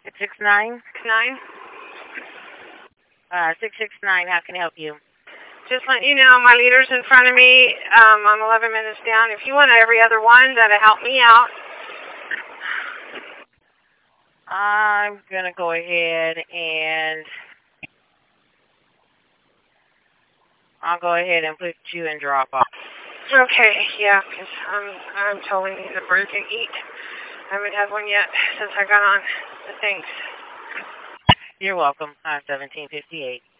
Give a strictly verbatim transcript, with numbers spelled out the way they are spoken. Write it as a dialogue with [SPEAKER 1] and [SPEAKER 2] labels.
[SPEAKER 1] six six nine?
[SPEAKER 2] Nine?
[SPEAKER 1] Uh, six six nine, how can I help you?
[SPEAKER 2] Just let you know, my leader's in front of me. Um, I'm eleven minutes down. If you want every other one, that'll help me out.
[SPEAKER 1] I'm going to go ahead and I'll go ahead and put you in drop off.
[SPEAKER 2] Okay, yeah, because I'm, I'm totally need a break and eat. I haven't had one yet since I got on the things.
[SPEAKER 1] You're welcome. I'm seventeen fifty-eight.